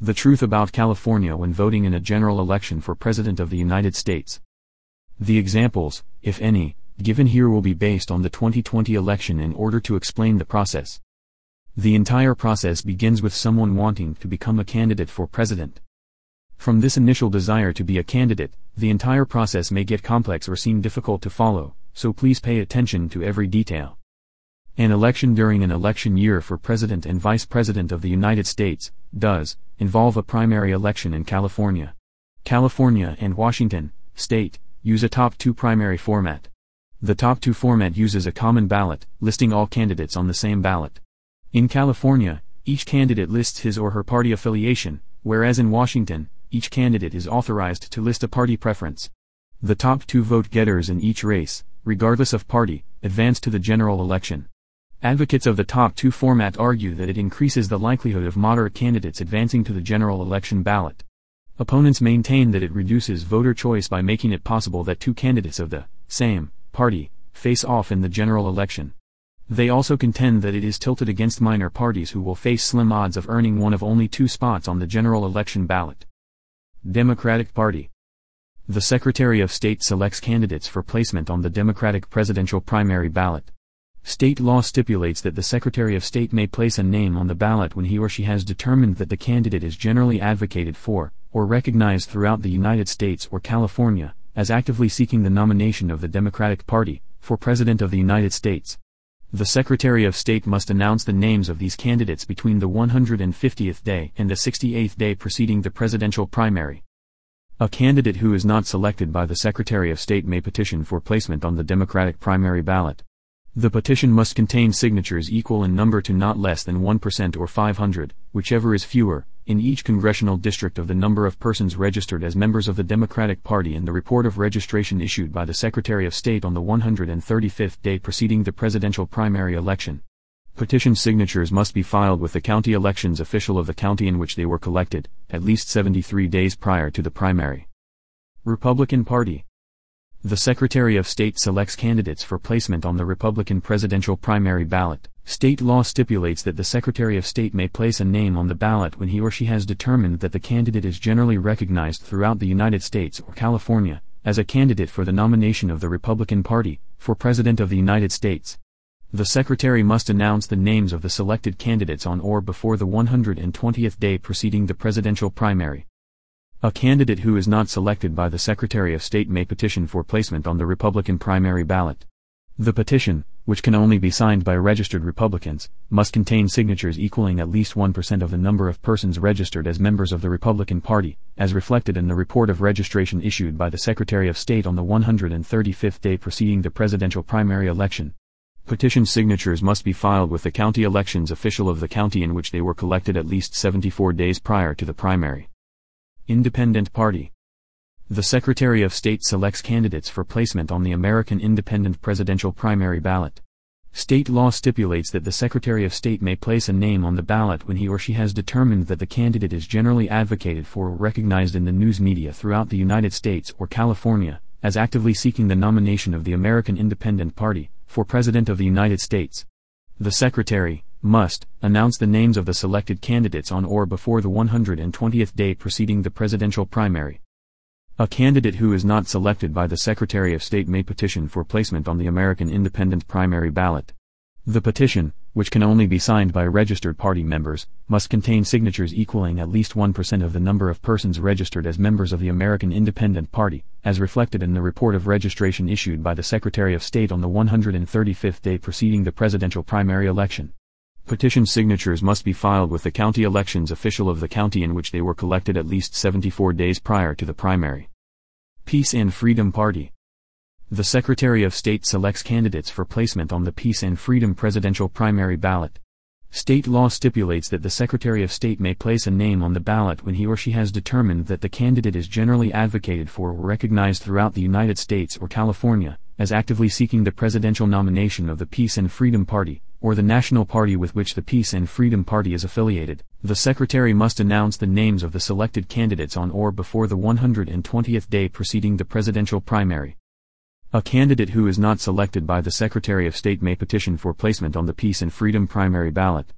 The truth about California when voting in a general election for President of the United States. The examples, if any, given here will be based on the 2020 election in order to explain the process. The entire process begins with someone wanting to become a candidate for president. From this initial desire to be a candidate, the entire process may get complex or seem difficult to follow, so please pay attention to every detail. An election during an election year for President and Vice President of the United States does involve a primary election in California. California and Washington State use a top two primary format. The top two format uses a common ballot, listing all candidates on the same ballot. In California, each candidate lists his or her party affiliation, whereas in Washington, each candidate is authorized to list a party preference. The top two vote-getters in each race, regardless of party, advance to the general election. Advocates of the top two format argue that it increases the likelihood of moderate candidates advancing to the general election ballot. Opponents maintain that it reduces voter choice by making it possible that two candidates of the same party face off in the general election. They also contend that it is tilted against minor parties who will face slim odds of earning one of only two spots on the general election ballot. Democratic Party. The Secretary of State selects candidates for placement on the Democratic presidential primary ballot. State law stipulates that the Secretary of State may place a name on the ballot when he or she has determined that the candidate is generally advocated for, or recognized throughout the United States or California, as actively seeking the nomination of the Democratic Party, for President of the United States. The Secretary of State must announce the names of these candidates between the 150th day and the 68th day preceding the presidential primary. A candidate who is not selected by the Secretary of State may petition for placement on the Democratic primary ballot. The petition must contain signatures equal in number to not less than 1% or 500, whichever is fewer, in each congressional district of the number of persons registered as members of the Democratic Party in the report of registration issued by the Secretary of State on the 135th day preceding the presidential primary election. Petition signatures must be filed with the county elections official of the county in which they were collected, at least 73 days prior to the primary. Republican Party. The Secretary of State selects candidates for placement on the Republican presidential primary ballot. State law stipulates that the Secretary of State may place a name on the ballot when he or she has determined that the candidate is generally recognized throughout the United States or California as a candidate for the nomination of the Republican Party for President of the United States. The Secretary must announce the names of the selected candidates on or before the 120th day preceding the presidential primary. A candidate who is not selected by the Secretary of State may petition for placement on the Republican primary ballot. The petition, which can only be signed by registered Republicans, must contain signatures equaling at least 1% of the number of persons registered as members of the Republican Party, as reflected in the report of registration issued by the Secretary of State on the 135th day preceding the presidential primary election. Petition signatures must be filed with the county elections official of the county in which they were collected at least 74 days prior to the primary. Independent Party. The Secretary of State selects candidates for placement on the American Independent presidential primary ballot. State law stipulates that the Secretary of State may place a name on the ballot when he or she has determined that the candidate is generally advocated for or recognized in the news media throughout the United States or California as actively seeking the nomination of the American Independent Party for President of the United States. The Secretary must announce the names of the selected candidates on or before the 120th day preceding the presidential primary. A candidate who is not selected by the Secretary of State may petition for placement on the American Independent primary ballot. The petition, which can only be signed by registered party members, must contain signatures equaling at least 1% of the number of persons registered as members of the American Independent Party, as reflected in the report of registration issued by the Secretary of State on the 135th day preceding the presidential primary election. Petition signatures must be filed with the county elections official of the county in which they were collected at least 74 days prior to the primary. Peace and Freedom Party. The Secretary of State selects candidates for placement on the Peace and Freedom presidential primary ballot. State law stipulates that the Secretary of State may place a name on the ballot when he or she has determined that the candidate is generally advocated for or recognized throughout the United States or California as actively seeking the presidential nomination of the Peace and Freedom Party, or the national party with which the Peace and Freedom Party is affiliated. The Secretary must announce the names of the selected candidates on or before the 120th day preceding the presidential primary. A candidate who is not selected by the Secretary of State may petition for placement on the Peace and Freedom primary ballot.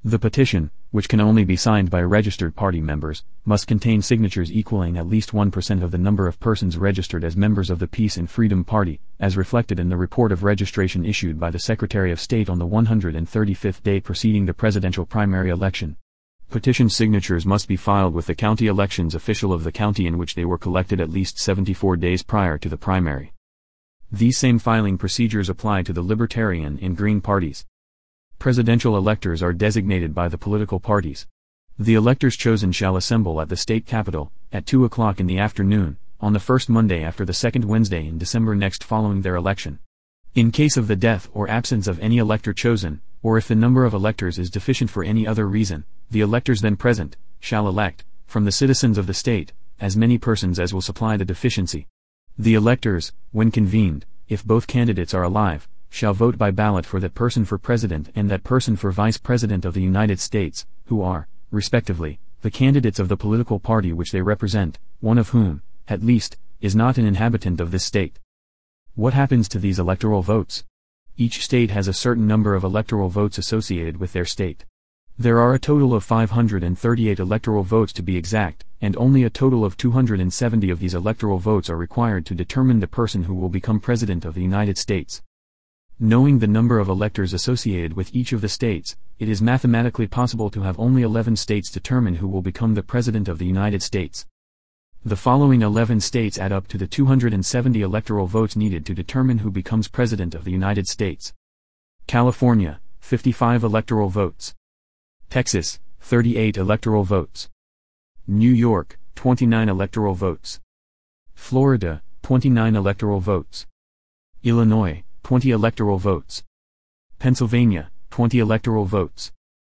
The petition, which can only be signed by registered party members, must contain signatures equaling at least 1% of the number of persons registered as members of the Peace and Freedom Party, as reflected in the report of registration issued by the Secretary of State on the 135th day preceding the presidential primary election. Petition signatures must be filed with the county elections official of the county in which they were collected at least 74 days prior to the primary. These same filing procedures apply to the Libertarian and Green parties. Presidential electors are designated by the political parties. The electors chosen shall assemble at the state capitol, at 2 o'clock in the afternoon, on the first Monday after the second Wednesday in December next following their election. In case of the death or absence of any elector chosen, or if the number of electors is deficient for any other reason, the electors then present, shall elect, from the citizens of the state, as many persons as will supply the deficiency. The electors, when convened, if both candidates are alive, shall vote by ballot for that person for President and that person for Vice President of the United States, who are, respectively, the candidates of the political party which they represent, one of whom, at least, is not an inhabitant of this state. What happens to these electoral votes? Each state has a certain number of electoral votes associated with their state. There are a total of 538 electoral votes to be exact, and only a total of 270 of these electoral votes are required to determine the person who will become President of the United States. Knowing the number of electors associated with each of the states, it is mathematically possible to have only 11 states determine who will become the President of the United States. The following 11 states add up to the 270 electoral votes needed to determine who becomes President of the United States. California, 55 electoral votes. Texas, 38 electoral votes. New York, 29 electoral votes. Florida, 29 electoral votes. Illinois, 20 electoral votes. Pennsylvania, 20 electoral votes.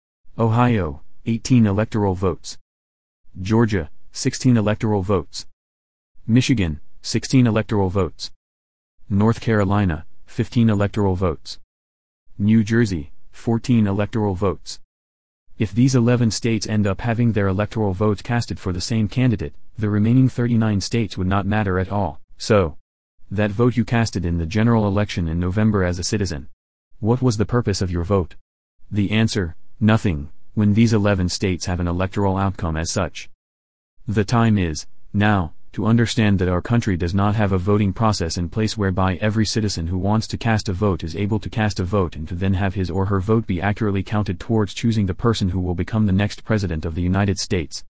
Ohio, 18 electoral votes. Georgia, 16 electoral votes. Michigan, 16 electoral votes. North Carolina, 15 electoral votes. New Jersey, 14 electoral votes. If these 11 states end up having their electoral votes casted for the same candidate, the remaining 39 states would not matter at all. So, that vote you casted in the general election in November as a citizen. What was the purpose of your vote? The answer, nothing, when these 11 states have an electoral outcome as such. The time is, now, to understand that our country does not have a voting process in place whereby every citizen who wants to cast a vote is able to cast a vote and to then have his or her vote be accurately counted towards choosing the person who will become the next President of the United States.